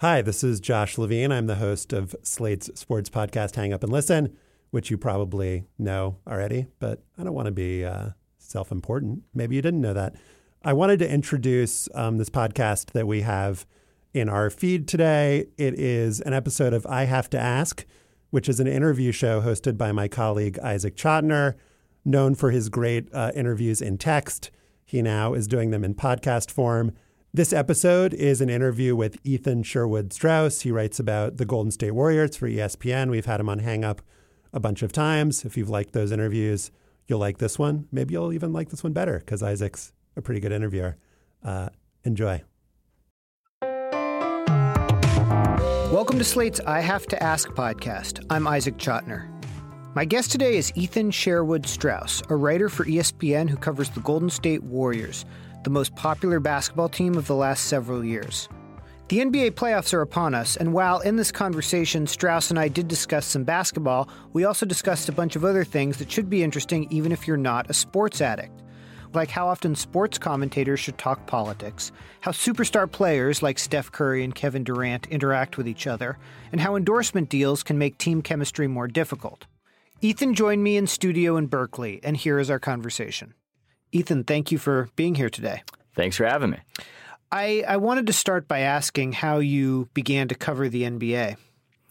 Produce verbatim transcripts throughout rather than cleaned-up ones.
Hi, this is Josh Levine. I'm the host of Slate's sports podcast, Hang Up and Listen, which you probably know already, but I don't want to be uh, self-important. Maybe you didn't know that. I wanted to introduce um, this podcast that we have in our feed today. It is an episode of I Have to Ask, which is an interview show hosted by my colleague Isaac Chotiner, known for his great uh, interviews in text. He now is doing them in podcast form. This episode is an interview with Ethan Sherwood Strauss. He writes about the Golden State Warriors for E S P N. We've had him on Hang Up a bunch of times. If you've liked those interviews, you'll like this one. Maybe you'll even like this one better because Isaac's a pretty good interviewer. Uh, enjoy. Welcome to Slate's I Have to Ask podcast. I'm Isaac Chotiner. My guest today is Ethan Sherwood Strauss, a writer for E S P N who covers the Golden State Warriors, the most popular basketball team of the last several years. The N B A playoffs are upon us, and while in this conversation Strauss and I did discuss some basketball, we also discussed a bunch of other things that should be interesting even if you're not a sports addict. Like how often sports commentators should talk politics, how superstar players like Steph Curry and Kevin Durant interact with each other, and how endorsement deals can make team chemistry more difficult. Ethan joined me in studio in Berkeley, and here is our conversation. Ethan, thank you for being here today. Thanks for having me. I, I wanted to start by asking how you began to cover the N B A.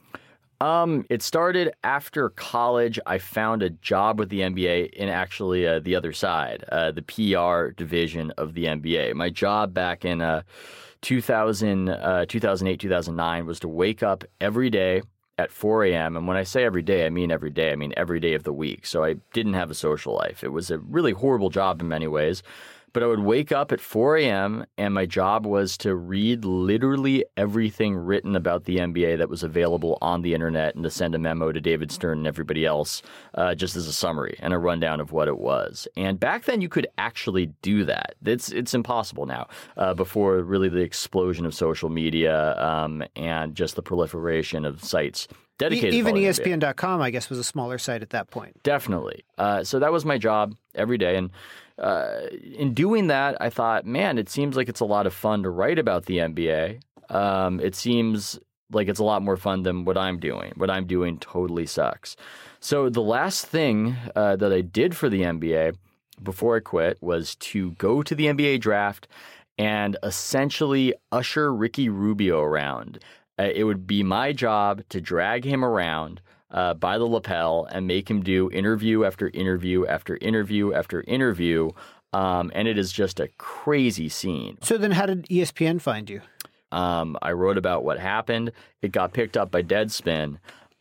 Um, it started after college. I found a job with the N B A in actually uh, the other side, uh, the P R division of the N B A. My job back in uh, two thousand, uh, two thousand eight, two thousand nine was to wake up every day at four a.m. And when I say every day, I mean every day. I mean every day of the week. So I didn't have a social life. It was a really horrible job in many ways. But I would wake up at four a.m. and my job was to read literally everything written about the N B A that was available on the internet and to send a memo to David Stern and everybody else uh, just as a summary and a rundown of what it was. And back then you could actually do that. It's it's impossible now uh, before really the explosion of social media um, and just the proliferation of sites dedicated. Even to E S P N dot com, I guess, was a smaller site at that point. Definitely. Uh, so that was my job every day. And uh, in doing that, I thought, man, it seems like it's a lot of fun to write about the N B A. Um, it seems like it's a lot more fun than what I'm doing. What I'm doing totally sucks. So the last thing uh, that I did for the N B A before I quit was to go to the N B A draft and essentially usher Ricky Rubio around. Uh, it would be my job to drag him around uh, by the lapel and make him do interview after interview after interview after interview. Um, and it is just a crazy scene. So then how did E S P N find you? Um, I wrote about what happened. It got picked up by Deadspin.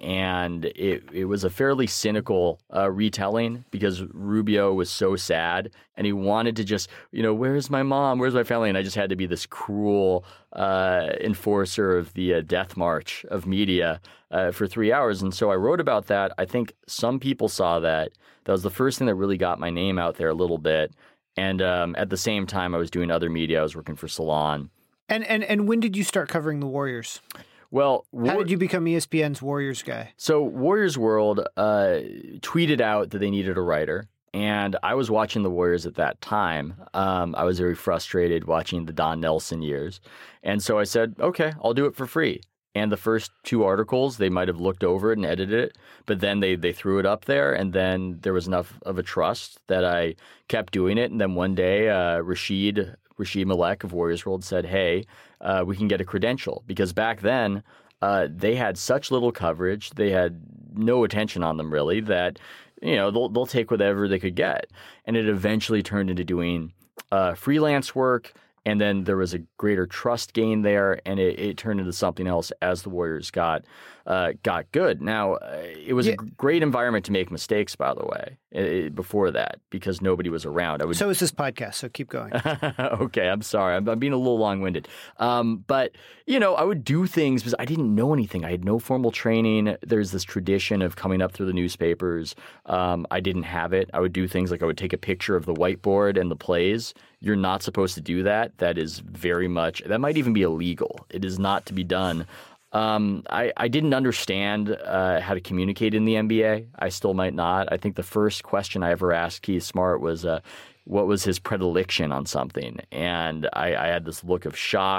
And it, it was a fairly cynical uh, retelling because Rubio was so sad and he wanted to just, you know, where's my mom? Where's my family? And I just had to be this cruel uh, enforcer of the uh, death march of media uh, for three hours. And so I wrote about that. I think some people saw that. That was the first thing that really got my name out there a little bit. And um, at the same time, I was doing other media. I was working for Salon. And, and, and when did you start covering the Warriors? Well, War- how did you become E S P N's Warriors guy? So Warriors World uh, tweeted out that they needed a writer, and I was watching the Warriors at that time. Um, I was very frustrated watching the Don Nelson years, and so I said, okay, I'll do it for free. And the first two articles, they might have looked over it and edited it, but then they, they threw it up there, and then there was enough of a trust that I kept doing it. And then one day, uh, Rashid Rashid Malek of Warriors World said, hey, uh, we can get a credential. Because back then, uh, they had such little coverage, they had no attention on them really, that you know they'll, they'll take whatever they could get. And it eventually turned into doing uh, freelance work. And then there was a greater trust gain there, and it, it turned into something else as the Warriors got uh, got good. Now, uh, it was yeah. a great environment to make mistakes, by the way, it, before that, because nobody was around. I would... So is this podcast, so keep going. Okay, I'm sorry. I'm, I'm being a little long-winded. Um, but, you know, I would do things because I didn't know anything. I had no formal training. There's this tradition of coming up through the newspapers. Um, I didn't have it. I would do things like I would take a picture of the whiteboard and the plays. You're not supposed to do that. That is very much – that might even be illegal. It is not to be done. Um, I, I didn't understand uh, how to communicate in the N B A. I still might not. I think the first question I ever asked Keith Smart was uh, what was his predilection on something. And I, I had this look of shock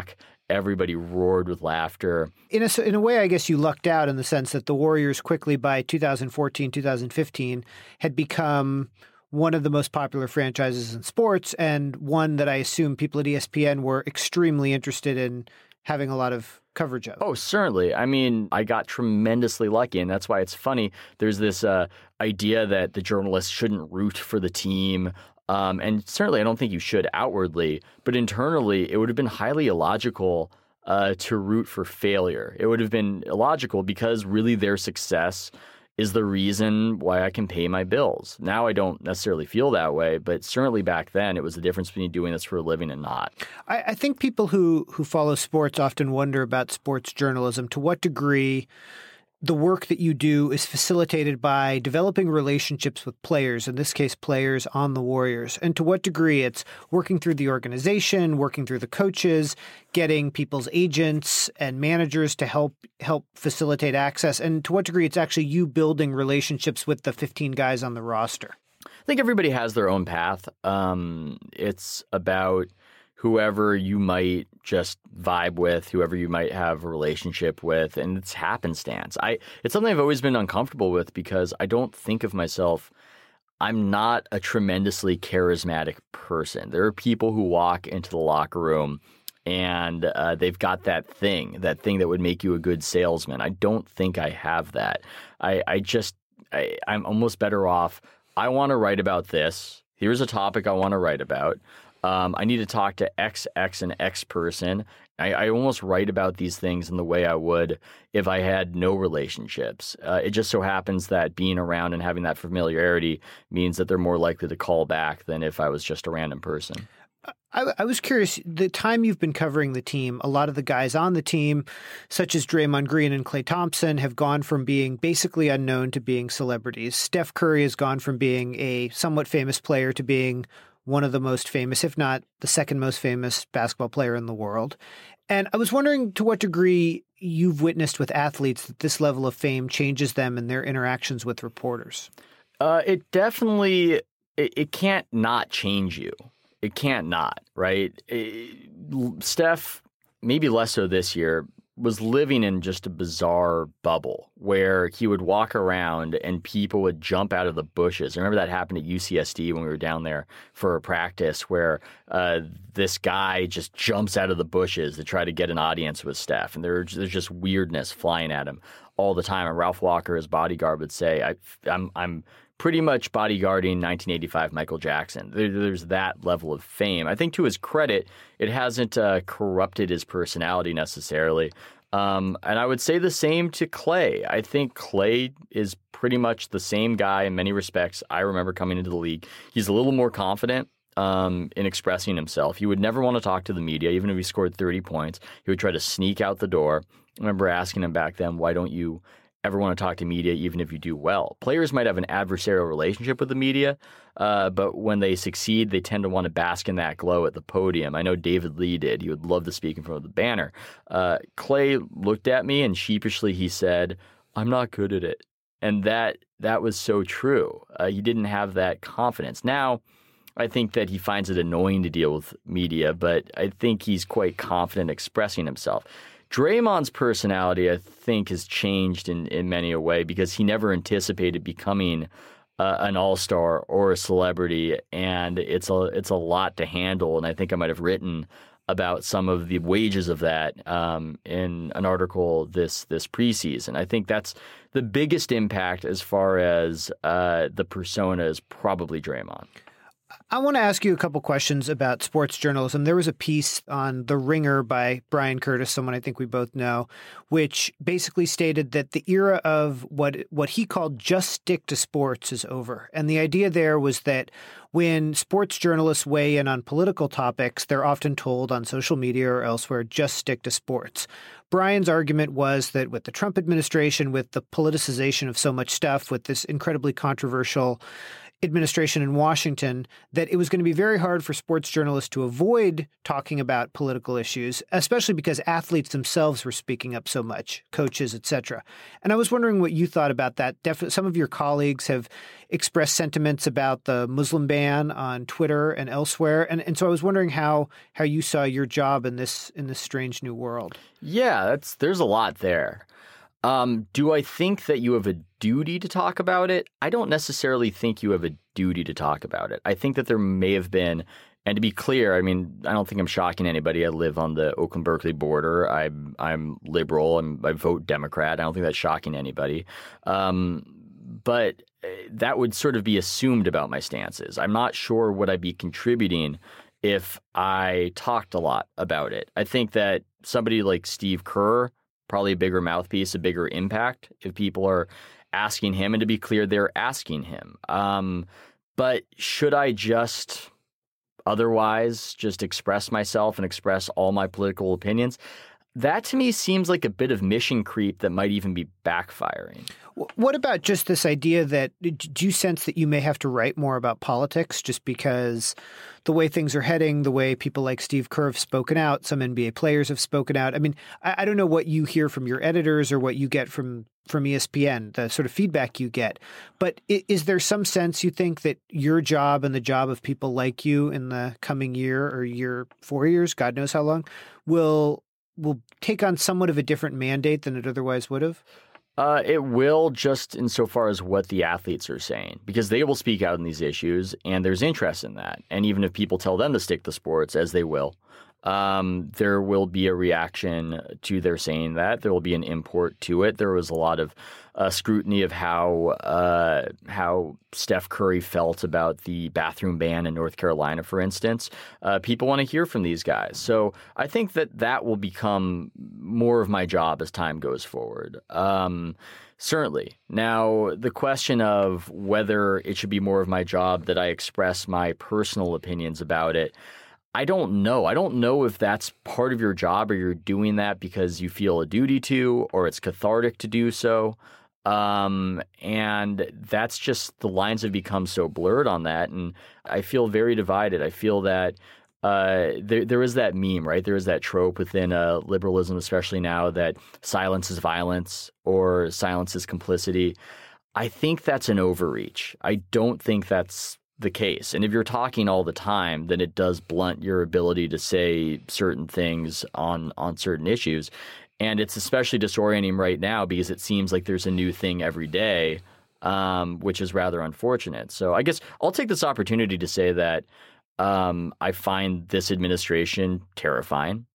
everybody roared with laughter. In a, in a way, I guess you lucked out in the sense that the Warriors quickly by two thousand fourteen, two thousand fifteen had become one of the most popular franchises in sports, and one that I assume people at E S P N were extremely interested in having a lot of coverage of. Oh, certainly. I mean, I got tremendously lucky, and that's why it's funny. There's this uh, idea that the journalists shouldn't root for the team. Um, and certainly, I don't think you should outwardly, but internally, it would have been highly illogical uh, to root for failure. It would have been illogical because really their success is the reason why I can pay my bills. Now I don't necessarily feel that way, but certainly back then it was the difference between doing this for a living and not. I, I think people who, who follow sports often wonder about sports journalism. To what degree the work that you do is facilitated by developing relationships with players, in this case, players on the Warriors, and to what degree it's working through the organization, working through the coaches, getting people's agents and managers to help help facilitate access, and to what degree it's actually you building relationships with the fifteen guys on the roster. I think everybody has their own path. Um, it's about whoever you might just vibe with, whoever you might have a relationship with, and it's happenstance. I it's something I've always been uncomfortable with because I don't think of myself, I'm not a tremendously charismatic person. There are people who walk into the locker room and uh, they've got that thing, that thing that would make you a good salesman. I don't think I have that. I, I just, I, I'm almost better off. I want to write about this. Here's a topic I want to write about. Um, I need to talk to X, X, and X person. I, I almost write about these things in the way I would if I had no relationships. Uh, it just so happens that being around and having that familiarity means that they're more likely to call back than if I was just a random person. I, I was curious, the time you've been covering the team, a lot of the guys on the team, such as Draymond Green and Klay Thompson, have gone from being basically unknown to being celebrities. Steph Curry has gone from being a somewhat famous player to being one of the most famous, if not the second most famous basketball player in the world. And I was wondering to what degree you've witnessed with athletes that this level of fame changes them in their interactions with reporters. Uh, it definitely, it, it can't not change you. It can't not, right? It, Steph, maybe less so this year, was living in just a bizarre bubble where he would walk around and people would jump out of the bushes. I remember that happened at U C S D when we were down there for a practice where uh, this guy just jumps out of the bushes to try to get an audience with Steph. And there, there's just weirdness flying at him all the time. And Ralph Walker, his bodyguard, would say, I, I'm, I'm pretty much bodyguarding nineteen eighty-five Michael Jackson. There, there's that level of fame. I think to his credit, it hasn't uh, corrupted his personality necessarily. Um, and I would say the same to Klay. I think Klay is pretty much the same guy in many respects. I remember coming into the league. He's a little more confident um, in expressing himself. He would never want to talk to the media, even if he scored thirty points. He would try to sneak out the door. I remember asking him back then, why don't you ever want to talk to media, even if you do well? Players might have an adversarial relationship with the media, uh, but when they succeed, they tend to want to bask in that glow at the podium. I know David Lee did. He would love to speak in front of the banner. Uh, Klay looked at me and sheepishly he said, I'm not good at it. And that that was so true. Uh, he didn't have that confidence. Now, I think that he finds it annoying to deal with media, but I think he's quite confident expressing himself. Draymond's personality, I think, has changed in, in many a way because he never anticipated becoming uh, an all-star or a celebrity, and it's a it's a lot to handle. And I think I might have written about some of the wages of that um, in an article this this preseason. I think that's the biggest impact as far as uh, the persona is probably Draymond. I want to ask you a couple questions about sports journalism. There was a piece on The Ringer by Brian Curtis, someone I think we both know, which basically stated that the era of what what he called just stick to sports is over. And the idea there was that when sports journalists weigh in on political topics, they're often told on social media or elsewhere, just stick to sports. Brian's argument was that with the Trump administration, with the politicization of so much stuff, with this incredibly controversial administration in Washington that it was going to be very hard for sports journalists to avoid talking about political issues, especially because athletes themselves were speaking up so much, coaches, et cetera. And I was wondering what you thought about that. Definitely, some of your colleagues have expressed sentiments about the Muslim ban on Twitter and elsewhere. And, and so I was wondering how how you saw your job in this in this strange new world. Yeah, that's there's a lot there. Um, do I think that you have a duty to talk about it? I don't necessarily think you have a duty to talk about it. I think that there may have been, and to be clear, I mean, I don't think I'm shocking anybody. I live on the Oakland-Berkeley border. I'm I'm liberal. I'm, I vote Democrat. I don't think that's shocking to anybody. Um, but that would sort of be assumed about my stances. I'm not sure what I'd be contributing if I talked a lot about it. I think that somebody like Steve Kerr, probably a bigger mouthpiece, a bigger impact if people are asking him. And to be clear, they're asking him. Um, but should I just otherwise just express myself and express all my political opinions? That to me seems like a bit of mission creep that might even be backfiring. What about just this idea that do you sense that you may have to write more about politics just because the way things are heading, the way people like Steve Kerr have spoken out, some N B A players have spoken out? I mean, I, I don't know what you hear from your editors or what you get from, from E S P N, the sort of feedback you get. But is there some sense you think that your job and the job of people like you in the coming year or year, four years, God knows how long, will will take on somewhat of a different mandate than it otherwise would have? Uh, it will, just insofar as what the athletes are saying, because they will speak out on these issues, and there's interest in that. And even if people tell them to stick to sports, as they will, um, there will be a reaction to their saying that. There will be an import to it. There was a lot of uh, scrutiny of how uh, how Steph Curry felt about the bathroom ban in North Carolina, for instance. Uh, people want to hear from these guys. So I think that that will become more of my job as time goes forward. Um, certainly. Now, the question of whether it should be more of my job that I express my personal opinions about it, I don't know. I don't know if that's part of your job or you're doing that because you feel a duty to, or it's cathartic to do so. Um, and that's just, the lines have become so blurred on that. And I feel very divided. I feel that uh, there there is that meme, right? There is that trope within uh, liberalism, especially now, that silence is violence or silence is complicity. I think that's an overreach. I don't think that's the case. And if you're talking all the time, then it does blunt your ability to say certain things on on certain issues. And it's especially disorienting right now because it seems like there's a new thing every day, um, which is rather unfortunate. So I guess I'll take this opportunity to say that um, I find this administration terrifying.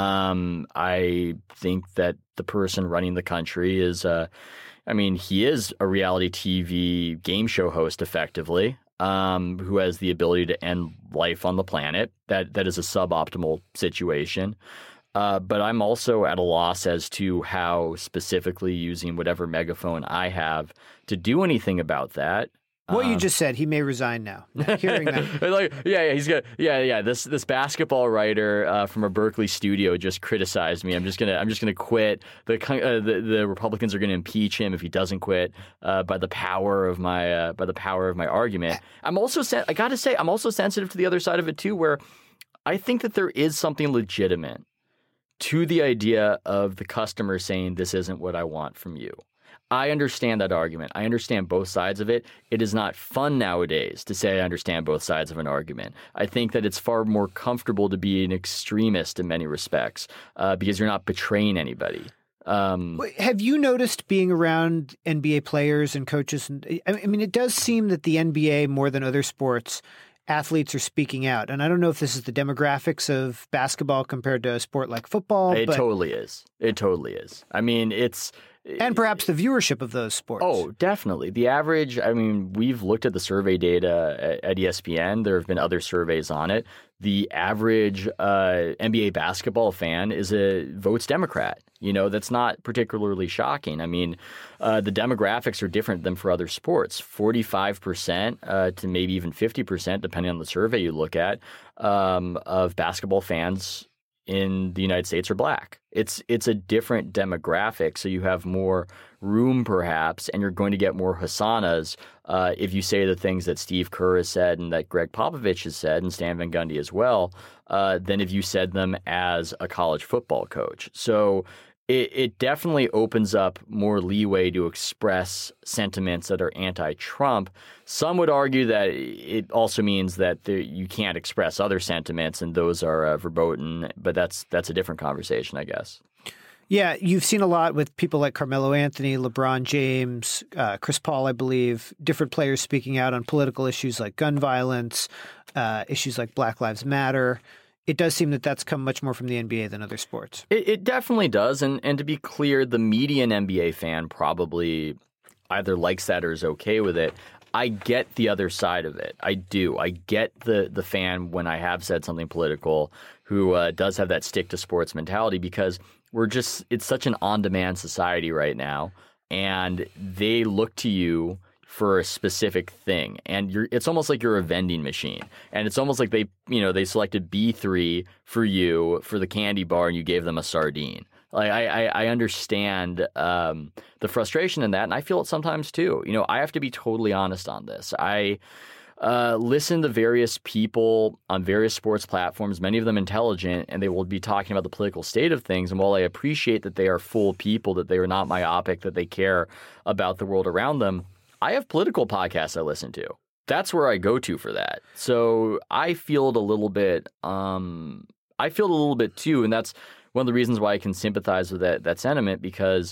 Um, I think that the person running the country is, uh, I mean, he is a reality T V game show host effectively. Um, who has the ability to end life on the planet. That that is a suboptimal situation. Uh, but I'm also at a loss as to how specifically using whatever megaphone I have to do anything about that. What um, you just said, he may resign now. Hearing that, like, yeah, yeah, he's got, yeah, yeah. This this basketball writer uh, from a Berkeley studio just criticized me. I'm just gonna, I'm just gonna quit. The uh, the, the Republicans are gonna impeach him if he doesn't quit. Uh, by the power of my, uh, by the power of my argument. I'm also, sen- I got to say, I'm also sensitive to the other side of it too, where I think that there is something legitimate to the idea of the customer saying, "This isn't what I want from you." I understand that argument. I understand both sides of it. It is not fun nowadays to say I understand both sides of an argument. I think that it's far more comfortable to be an extremist in many respects uh, because you're not betraying anybody. Um, Have you noticed being around N B A players and coaches? I mean, it does seem that the N B A, more than other sports, athletes are speaking out. And I don't know if this is the demographics of basketball compared to a sport like football. It but... totally is. It totally is. I mean, it's... And perhaps the viewership of those sports. Oh, definitely. The average, I mean, we've looked at the survey data at, at E S P N. There have been other surveys on it. The average uh, N B A basketball fan is a votes Democrat. You know, that's not particularly shocking. I mean, uh, the demographics are different than for other sports. forty-five percent uh, to maybe even fifty percent, depending on the survey you look at, um, of basketball fans in the United States are black. It's it's a different demographic, so you have more room perhaps, and you're going to get more hosannas uh, if you say the things that Steve Kerr has said and that Greg Popovich has said and Stan Van Gundy as well, uh, than if you said them as a college football coach. So it, it definitely opens up more leeway to express sentiments that are anti-Trump. Some would argue that it also means that there, you can't express other sentiments, and those are uh, verboten. But that's that's a different conversation, I guess. Yeah, you've seen a lot with people like Carmelo Anthony, LeBron James, uh, Chris Paul, I believe, different players speaking out on political issues like gun violence, uh, issues like Black Lives Matter. It does seem that that's come much more from the N B A than other sports. It, it definitely does. And, and to be clear, the median N B A fan probably either likes that or is okay with it. I get the other side of it. I do. I get the, the fan when I have said something political who uh, does have that stick to sports mentality, because we're just – it's such an on-demand society right now, and they look to you for a specific thing, and you're it's almost like you're a vending machine, and it's almost like they you know they selected B three for you for the candy bar and you gave them a sardine. Like I I, I understand um, the frustration in that, and I feel it sometimes too. You know, I have to be totally honest on this. I uh, listen to various people on various sports platforms, many of them intelligent, and they will be talking about the political state of things. And while I appreciate that they are full people, that they are not myopic, that they care about the world around them, I have political podcasts I listen to. That's where I go to for that. So I feel it a little bit. Um, I feel it a little bit too, and that's one of the reasons why I can sympathize with that that sentiment. Because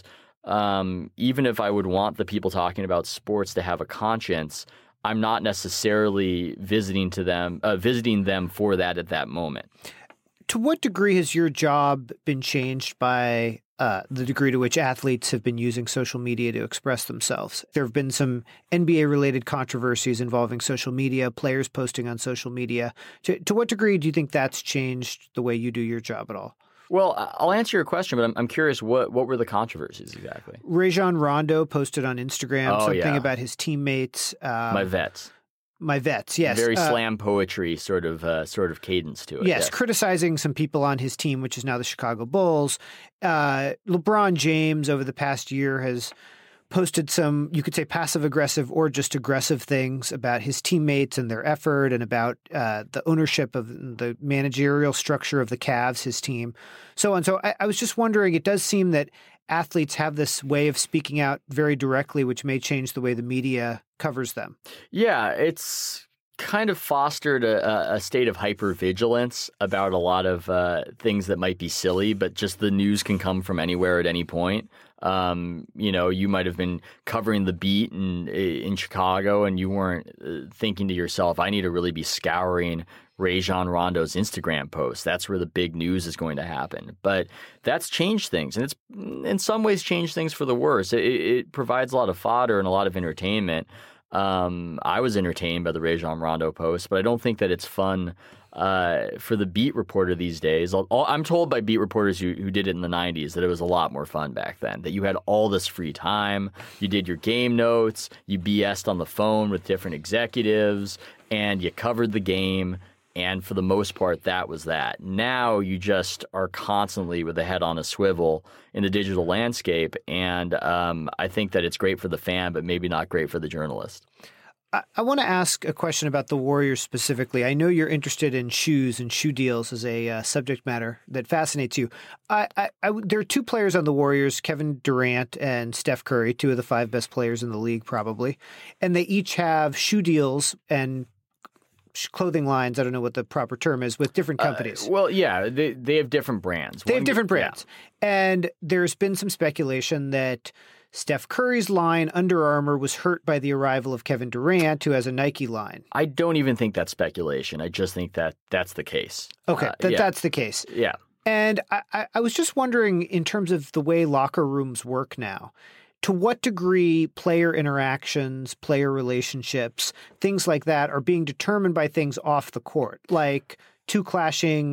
um, even if I would want the people talking about sports to have a conscience, I'm not necessarily visiting to them, uh, visiting them for that at that moment. To what degree has your job been changed by uh, the degree to which athletes have been using social media to express themselves? There have been some N B A-related controversies involving social media, players posting on social media. To, to what degree do you think that's changed the way you do your job at all? Well, I'll answer your question, but I'm, I'm curious, what, what were the controversies exactly? Rajon Rondo posted on Instagram oh, something yeah. about his teammates. Um, My vets. My vets, yes. Very uh, slam poetry sort of uh, sort of cadence to it. Yes, yes, criticizing some people on his team, which is now the Chicago Bulls. Uh, LeBron James over the past year has posted some, you could say, passive-aggressive or just aggressive things about his teammates and their effort, and about uh, the ownership of the managerial structure of the Cavs, his team, so on. So I, I was just wondering, it does seem that athletes have this way of speaking out very directly, which may change the way the media covers them. Yeah, it's kind of fostered a, a state of hypervigilance about a lot of uh, things that might be silly, but just the news can come from anywhere at any point. Um, you know, you might have been covering the beat in in Chicago, and you weren't uh, thinking to yourself, I need to really be scouring Rajon Rondo's Instagram post. That's where the big news is going to happen. But that's changed things, and it's in some ways changed things for the worse. It, it provides a lot of fodder and a lot of entertainment. Um, I was entertained by the Rajon Rondo post, but I don't think that it's fun uh, for the beat reporter these days. I'm told by beat reporters who, who did it in the nineties that it was a lot more fun back then, that you had all this free time, you did your game notes, you B S'd on the phone with different executives, and you covered the game. And for the most part, that was that. Now you just are constantly with the head on a swivel in the digital landscape. And um, I think that it's great for the fan, but maybe not great for the journalist. I, I want to ask a question about the Warriors specifically. I know you're interested in shoes and shoe deals as a uh, subject matter that fascinates you. I, I, I, there are two players on the Warriors, Kevin Durant and Steph Curry, two of the five best players in the league probably. And they each have shoe deals and clothing lines, I don't know what the proper term is, with different companies. Uh, well, yeah, they they have different brands. They One, have different brands. Yeah. And there's been some speculation that Steph Curry's line, Under Armour, was hurt by the arrival of Kevin Durant, who has a Nike line. I don't even think that's speculation. I just think that that's the case. Okay, uh, that, yeah. that's the case. Yeah. And I, I, I was just wondering, in terms of the way locker rooms work now, to what degree player interactions, player relationships, things like that are being determined by things off the court, like two clashing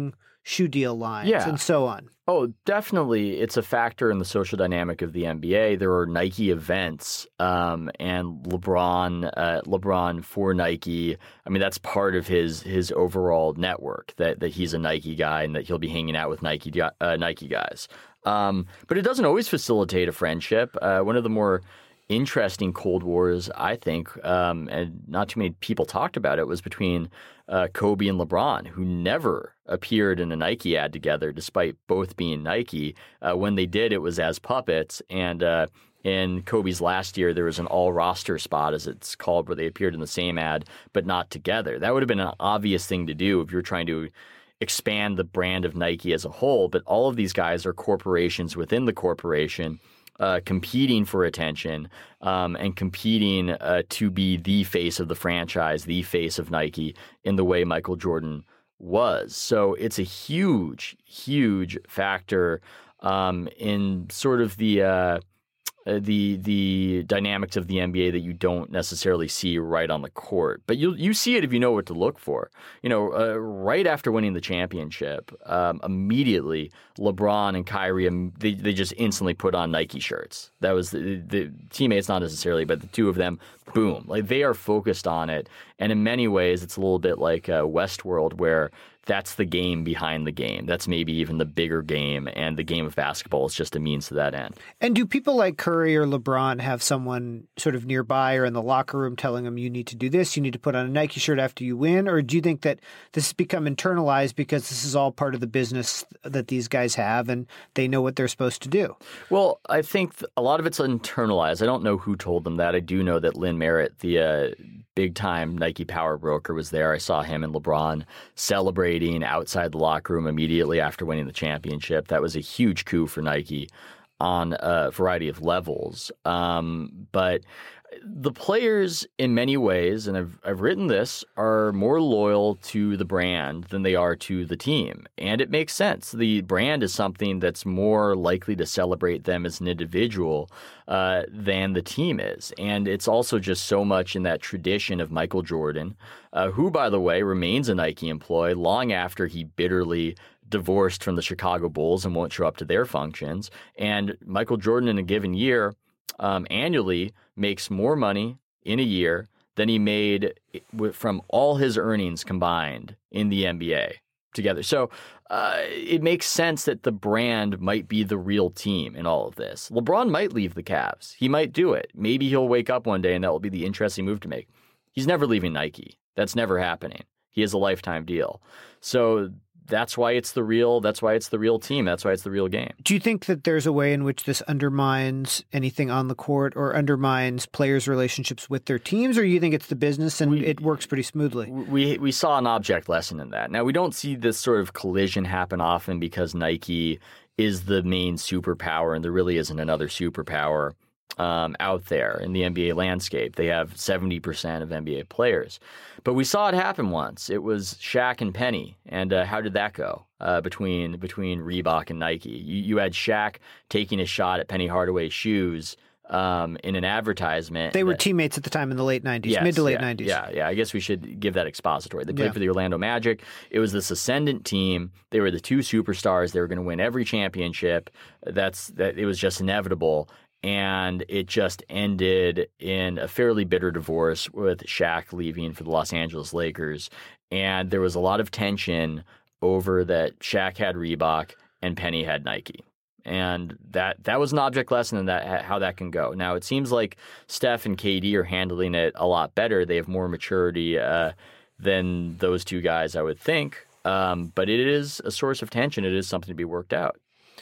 shoe deal lines yeah. and so on. Oh, definitely. It's a factor in the social dynamic of the N B A. There are Nike events um, and LeBron, uh, LeBron for Nike. I mean, that's part of his his overall network, that, that he's a Nike guy and that he'll be hanging out with Nike uh, Nike guys. Um, but it doesn't always facilitate a friendship. Uh, one of the more interesting Cold Wars, I think, um, and not too many people talked about it, was between uh, Kobe and LeBron, who never appeared in a Nike ad together, despite both being Nike. Uh, when they did, it was as puppets. And uh, in Kobe's last year, there was an all-roster spot, as it's called, where they appeared in the same ad, but not together. That would have been an obvious thing to do if you're trying to expand the brand of Nike as a whole. But all of these guys are corporations within the corporation, Uh, competing for attention um, and competing uh, to be the face of the franchise, the face of Nike in the way Michael Jordan was. So it's a huge, huge factor um, in sort of the uh, uh, the the dynamics of the N B A that you don't necessarily see right on the court. But you you see it if you know what to look for. You know, uh, right after winning the championship, um, immediately LeBron and Kyrie, um, they, they just instantly put on Nike shirts. That was the, the teammates, not necessarily, but the two of them, boom. Like, they are focused on it. And in many ways, it's a little bit like uh, Westworld, where that's the game behind the game. That's maybe even the bigger game, and the game of basketball is just a means to that end. And do people like Curry or LeBron have someone sort of nearby or in the locker room telling them, you need to do this, you need to put on a Nike shirt after you win? Or do you think that this has become internalized because this is all part of the business that these guys have and they know what they're supposed to do? Well, I think a lot of it's internalized. I don't know who told them that. I do know that Lynn Merritt, the uh, big-time Nike power broker, was there. I saw him and LeBron celebrating outside the locker room immediately after winning the championship. That was a huge coup for Nike on a variety of levels. Um, but the players, in many ways, and I've I've written this, are more loyal to the brand than they are to the team. And it makes sense. The brand is something that's more likely to celebrate them as an individual uh, than the team is. And it's also just so much in that tradition of Michael Jordan, uh, who, by the way, remains a Nike employee long after he bitterly divorced from the Chicago Bulls and won't show up to their functions. And Michael Jordan, in a given year, Um, annually makes more money in a year than he made from all his earnings combined in the N B A together. So uh, it makes sense that the brand might be the real team in all of this. LeBron might leave the Cavs. He might do it. Maybe he'll wake up one day and that will be the interesting move to make. He's never leaving Nike. That's never happening. He has a lifetime deal. So that's why it's the real, that's why it's the real team. That's why it's the real game. Do you think that there's a way in which this undermines anything on the court or undermines players' relationships with their teams, or do you think it's the business and we, it works pretty smoothly? We we saw an object lesson in that. Now, we don't see this sort of collision happen often because Nike is the main superpower and there really isn't another superpower um, out there in the N B A landscape. They have seventy percent of N B A players. But we saw it happen once. It was Shaq and Penny. And uh, how did that go uh, between between Reebok and Nike? You, you had Shaq taking a shot at Penny Hardaway's shoes um, in an advertisement. They were that, teammates at the time in the late nineties, yes, mid to late yeah, nineties. Yeah, yeah. I guess we should give that expository. They played yeah. for the Orlando Magic. It was this ascendant team. They were the two superstars. They were going to win every championship. That's that. It was just inevitable. And it just ended in a fairly bitter divorce with Shaq leaving for the Los Angeles Lakers. And there was a lot of tension over that Shaq had Reebok and Penny had Nike. And that that was an object lesson in that how that can go. Now, it seems like Steph and K D are handling it a lot better. They have more maturity uh, than those two guys, I would think. Um, but it is a source of tension. It is something to be worked out.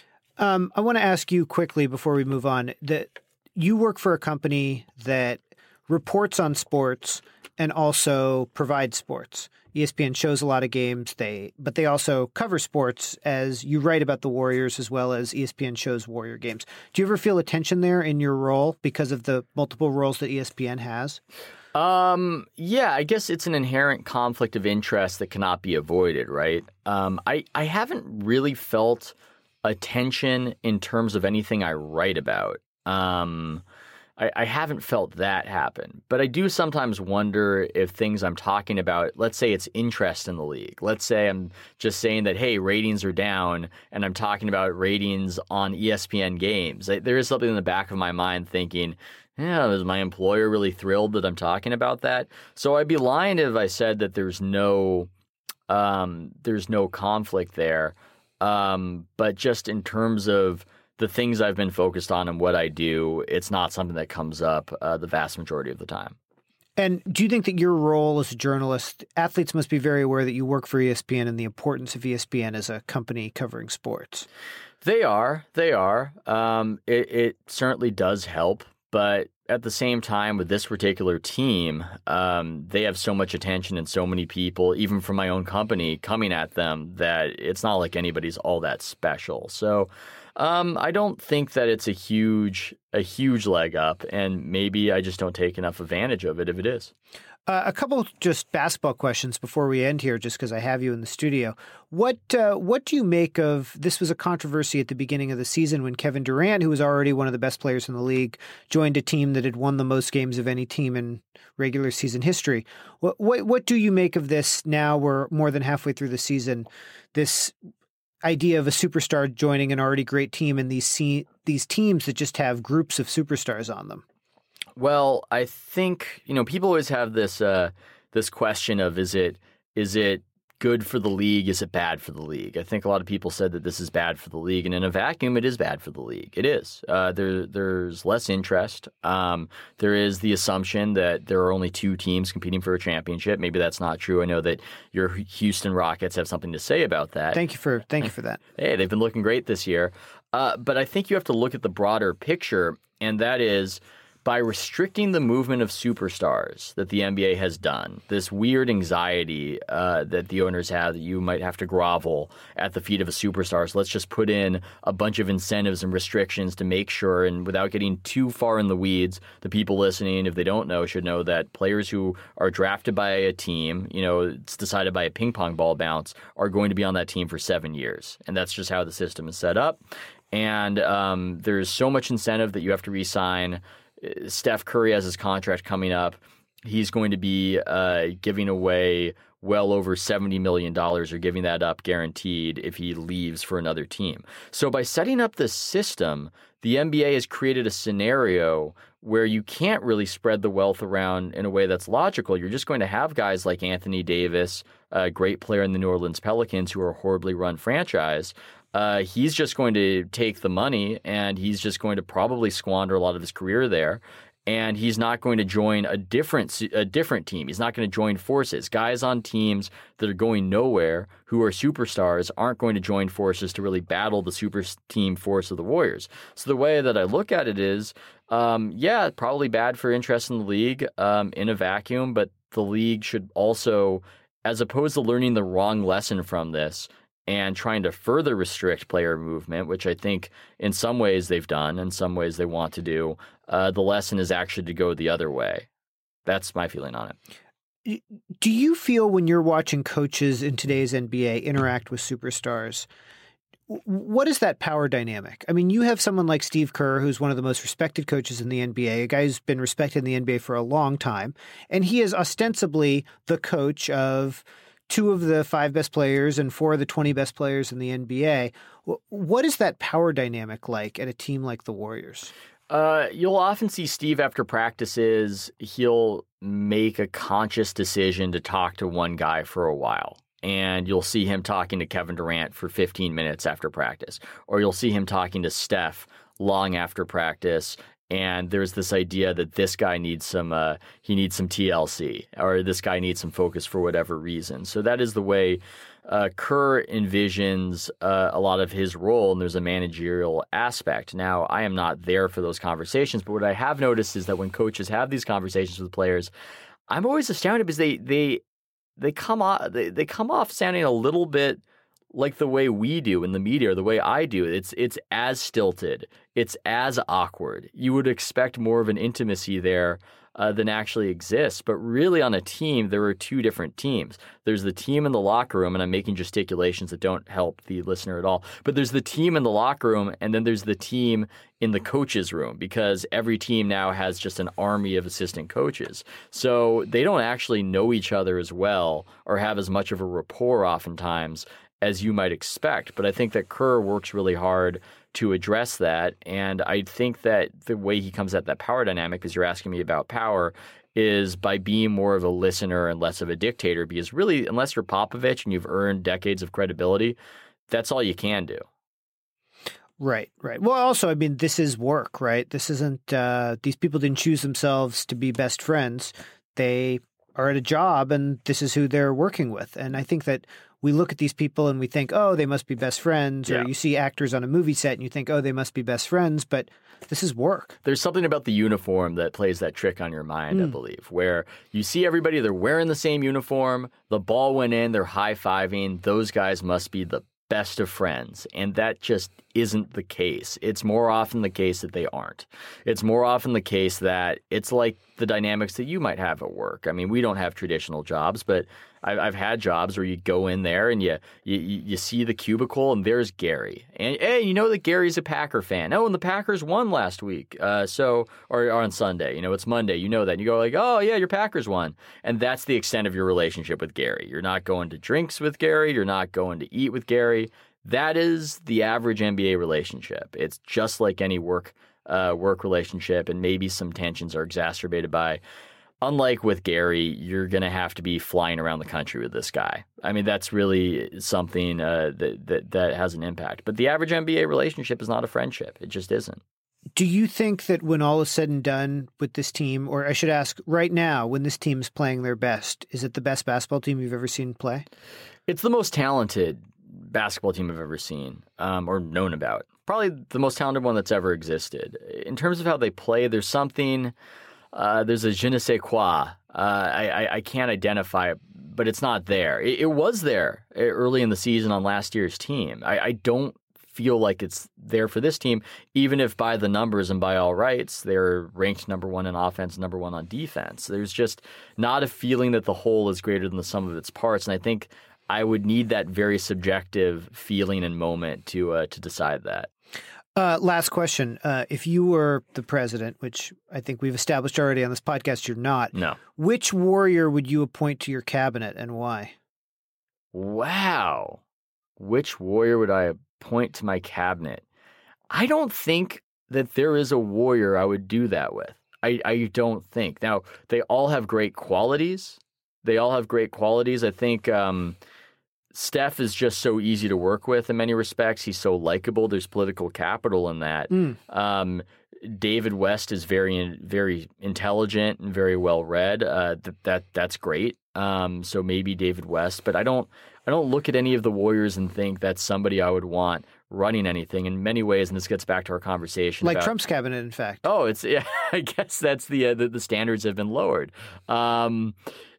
Um, I want to ask you quickly before we move on that you work for a company that reports on sports and also provides sports. E S P N shows a lot of games, they but they also cover sports, as you write about the Warriors as well as E S P N shows Warrior games. Do you ever feel a tension there in your role because of the multiple roles that E S P N has? Um, yeah, I guess it's an inherent conflict of interest that cannot be avoided, right? Um, I, I haven't really felt a tension in terms of anything I write about. Um, I, I haven't felt that happen. But I do sometimes wonder if things I'm talking about, let's say it's interest in the league. Let's say I'm just saying that, hey, ratings are down, and I'm talking about ratings on E S P N games. I, there is something in the back of my mind thinking, yeah, is my employer really thrilled that I'm talking about that? So I'd be lying if I said that there's no um, there's no conflict there. Um, but just in terms of the things I've been focused on and what I do, it's not something that comes up uh, the vast majority of the time. And do you think that your role as a journalist, athletes must be very aware that you work for E S P N and the importance of E S P N as a company covering sports? They are. They are. Um, it, it certainly does help. But at the same time, with this particular team, um, they have so much attention and so many people, even from my own company, coming at them that it's not like anybody's all that special. So um, I don't think that it's a huge a huge leg up, and maybe I just don't take enough advantage of it if it is. Uh, a couple just basketball questions before we end here, just because I have you in the studio. What uh, what do you make of, this was a controversy at the beginning of the season when Kevin Durant, who was already one of the best players in the league, joined a team that had won the most games of any team in regular season history. What what, what do you make of this now we're more than halfway through the season, this idea of a superstar joining an already great team and these se- these teams that just have groups of superstars on them? Well, I think, you know, people always have this uh, this question of is it is it good for the league? Is it bad for the league? I think a lot of people said that this is bad for the league, and in a vacuum, it is bad for the league. It is. Uh, there there's less interest. Um, there is the assumption that there are only two teams competing for a championship. Maybe that's not true. I know that your Houston Rockets have something to say about that. Thank you for thank you for that. Hey, they've been looking great this year. Uh, but I think you have to look at the broader picture, and that is, by restricting the movement of superstars that the N B A has done, this weird anxiety uh, that the owners have that you might have to grovel at the feet of a superstar. So let's just put in a bunch of incentives and restrictions to make sure, and without getting too far in the weeds, the people listening, if they don't know, should know that players who are drafted by a team, you know, it's decided by a ping pong ball bounce, are going to be on that team for seven years. And that's just how the system is set up. And um, there's so much incentive that you have to re-sign. Steph Curry has his contract coming up. He's going to be uh, giving away well over seventy million dollars, or giving that up guaranteed if he leaves for another team. So by setting up this system, the N B A has created a scenario where you can't really spread the wealth around in a way that's logical. You're just going to have guys like Anthony Davis, a great player in the New Orleans Pelicans, who are a horribly run franchise. Uh, he's just going to take the money, and he's just going to probably squander a lot of his career there. And he's not going to join a different a different team. He's not going to join forces. Guys on teams that are going nowhere, who are superstars, aren't going to join forces to really battle the super team force of the Warriors. So the way that I look at it is, um, yeah, probably bad for interest in the league um, in a vacuum, but the league should also, as opposed to learning the wrong lesson from this and trying to further restrict player movement, which I think in some ways they've done, in some ways they want to do, uh, the lesson is actually to go the other way. That's my feeling on it. Do you feel when you're watching coaches in today's N B A interact with superstars, what is that power dynamic? I mean, you have someone like Steve Kerr, who's one of the most respected coaches in the N B A, a guy who's been respected in the N B A for a long time, and he is ostensibly the coach of two of the five best players and four of the twenty best players in the N B A. What is that power dynamic like at a team like the Warriors? Uh, you'll often see Steve after practices, he'll make a conscious decision to talk to one guy for a while. And you'll see him talking to Kevin Durant for fifteen minutes after practice. Or you'll see him talking to Steph long after practice. And there's this idea that this guy needs some, uh, he needs some T L C, or this guy needs some focus for whatever reason. So that is the way uh, Kerr envisions uh, a lot of his role, and there's a managerial aspect. Now, I am not there for those conversations, but what I have noticed is that when coaches have these conversations with players, I'm always astounded because they they they come off they, they come off sounding a little bit like the way we do in the media, or the way I do. It's it's as stilted. It's as awkward. You would expect more of an intimacy there uh, than actually exists. But really on a team, there are two different teams. There's the team in the locker room, and I'm making gesticulations that don't help the listener at all. But there's the team in the locker room, and then there's the team in the coach's room, because every team now has just an army of assistant coaches. So they don't actually know each other as well or have as much of a rapport oftentimes as you might expect. But I think that Kerr works really hard to address that. And I think that the way he comes at that power dynamic, because you're asking me about power, is by being more of a listener and less of a dictator. Because really, unless you're Popovich and you've earned decades of credibility, that's all you can do. Right, right. Well, also, I mean, this is work, right? This isn't, uh, these people didn't choose themselves to be best friends. They are at a job, and this is who they're working with. And I think that we look at these people and we think, oh, they must be best friends. Yeah. Or you see actors on a movie set and you think, oh, they must be best friends. But this is work. There's something about the uniform that plays that trick on your mind, Mm. I believe, where you see everybody, they're wearing the same uniform, the ball went in, they're high-fiving, those guys must be the best of friends. And that just isn't the case. It's more often the case that they aren't. It's more often the case that it's like the dynamics that you might have at work. I mean, we don't have traditional jobs, but I've, I've had jobs where you go in there and you, you you see the cubicle and there's Gary. And hey, you know that Gary's a Packer fan. Oh, and the Packers won last week. Uh, so or, or on Sunday, you know, it's Monday. You know that. And you go like, oh, yeah, your Packers won. And that's the extent of your relationship with Gary. You're not going to drinks with Gary. You're not going to eat with Gary. That is the average N B A relationship. It's just like any work uh, work relationship, and maybe some tensions are exacerbated by. Unlike with Gary, you're going to have to be flying around the country with this guy. I mean, that's really something uh, that, that that has an impact. But the average N B A relationship is not a friendship. It just isn't. Do you think that when all is said and done with this team, or I should ask right now, when this team's playing their best, is it the best basketball team you've ever seen play? It's the most talented basketball team I've ever seen um, or known about. Probably the most talented one that's ever existed. In terms of how they play, there's something... Uh, there's a je ne sais quoi. Uh, I, I, I can't identify it, but it's not there. It, it was there early in the season on last year's team. I, I don't feel like it's there for this team, even if by the numbers and by all rights, they're ranked number one in offense, number one on defense. There's just not a feeling that the whole is greater than the sum of its parts. And I think I would need that very subjective feeling and moment to uh, to decide that. Uh, last question. Uh, if you were the president, which I think we've established already on this podcast, you're not. No. Which warrior would you appoint to your cabinet and why? Wow. Which warrior would I appoint to my cabinet? I don't think that there is a warrior I would do that with. I, I don't think. Now, they all have great qualities. They all have great qualities. I think... Um, Steph is just so easy to work with in many respects. He's so likable. There's political capital in that. Mm. Um, David West is very, very intelligent and very well read. Uh, that that that's great. Um, so maybe David West, but I don't, I don't look at any of the Warriors and think that's somebody I would want running anything. In many ways, and this gets back to our conversation, like about, Trump's cabinet, in fact. Oh, it's yeah. I guess that's the uh, the, the standards have been lowered. Um,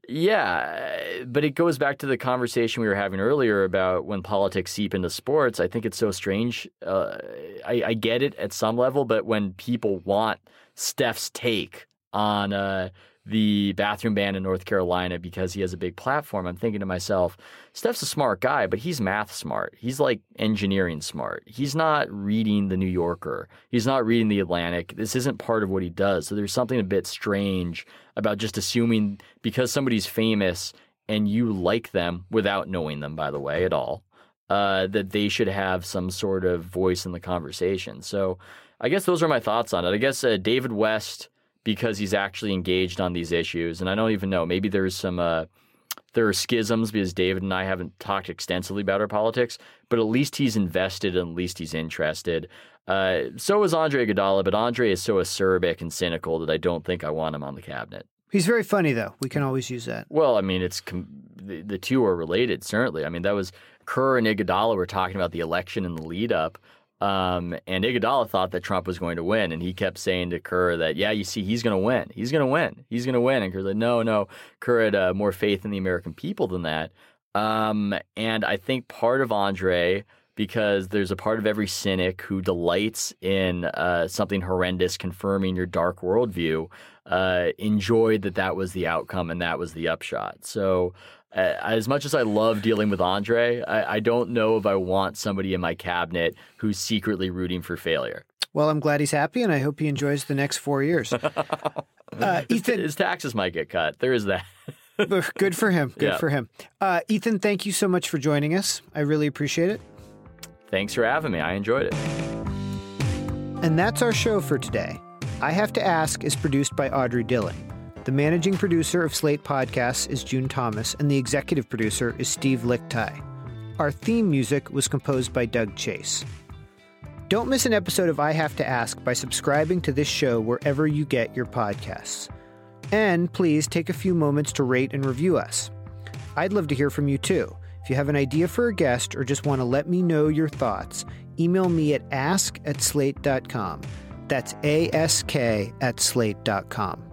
Yeah, but it goes back to the conversation we were having earlier about when politics seep into sports. I think it's so strange. Uh, I, I get it at some level, but when people want Steph's take on uh, the bathroom ban in North Carolina because he has a big platform, I'm thinking to myself, Steph's a smart guy, but he's math smart. He's like engineering smart. He's not reading the New Yorker. He's not reading the Atlantic. This isn't part of what he does. So there's something a bit strange about just assuming because somebody's famous and you like them without knowing them, by the way, at all, uh, that they should have some sort of voice in the conversation. So I guess those are my thoughts on it. I guess uh, David West, because he's actually engaged on these issues. And I don't even know, maybe there's some, uh, there are schisms because David and I haven't talked extensively about our politics, but at least he's invested and at least he's interested. Uh, so is Andre Iguodala, but Andre is so acerbic and cynical that I don't think I want him on the cabinet. He's very funny, though. We can always use that. Well, I mean, it's com- the, the two are related, certainly. I mean, that was Kerr and Iguodala were talking about the election and the lead up. Um, and Iguodala thought that Trump was going to win, and he kept saying to Kerr that, yeah, you see, he's going to win. He's going to win. He's going to win. And Kerr's like, no, no. Kerr had uh, more faith in the American people than that. Um, and I think part of Andre, because there's a part of every cynic who delights in uh, something horrendous confirming your dark worldview, uh, enjoyed that that was the outcome and that was the upshot. So uh, as much as I love dealing with Andre, I, I don't know if I want somebody in my cabinet who's secretly rooting for failure. Well, I'm glad he's happy, and I hope he enjoys the next four years. Uh, Ethan, his, his taxes might get cut. There is that. Good for him. Good yeah. for him. Uh, Ethan, thank you so much for joining us. I really appreciate it. Thanks for having me. I enjoyed it. And that's our show for today. I Have to Ask is produced by Audrey Dillon. The managing producer of Slate Podcasts is June Thomas, and the executive producer is Steve Lichtai. Our theme music was composed by Doug Chase. Don't miss an episode of I Have to Ask by subscribing to this show wherever you get your podcasts. And please take a few moments to rate and review us. I'd love to hear from you too. If you have an idea for a guest or just want to let me know your thoughts, email me at ask at slate dot com. That's A S K at slate dot com.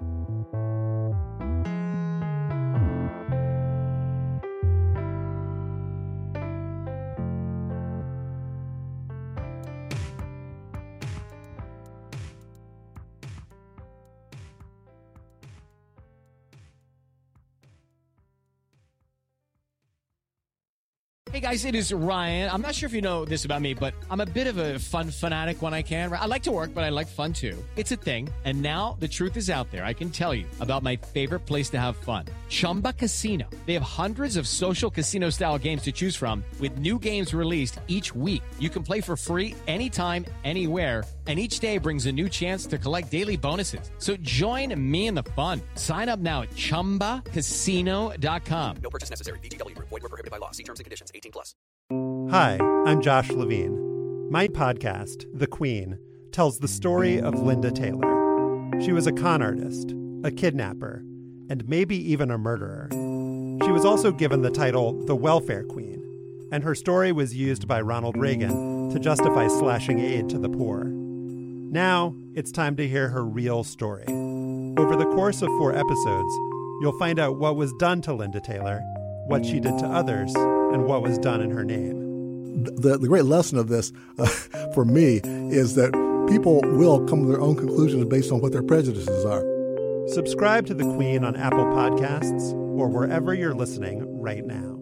Hey guys, it is Ryan. I'm not sure if you know this about me, but I'm a bit of a fun fanatic when I can. I like to work, but I like fun too. It's a thing. And now the truth is out there. I can tell you about my favorite place to have fun. Chumba Casino. They have hundreds of social casino style games to choose from with new games released each week. You can play for free anytime, anywhere. And each day brings a new chance to collect daily bonuses. So join me in the fun. Sign up now at chumba casino dot com. No purchase necessary. V G W Group. Void where prohibited by law. See terms and conditions. eighteen plus. Hi, I'm Josh Levine. My podcast, The Queen, tells the story of Linda Taylor. She was a con artist, a kidnapper, and maybe even a murderer. She was also given the title the Welfare Queen, and her story was used by Ronald Reagan to justify slashing aid to the poor. Now, it's time to hear her real story. Over the course of four episodes, you'll find out what was done to Linda Taylor, what she did to others, and what was done in her name. The, the great lesson of this, uh, for me, is that people will come to their own conclusions based on what their prejudices are. Subscribe to The Queen on Apple Podcasts or wherever you're listening right now.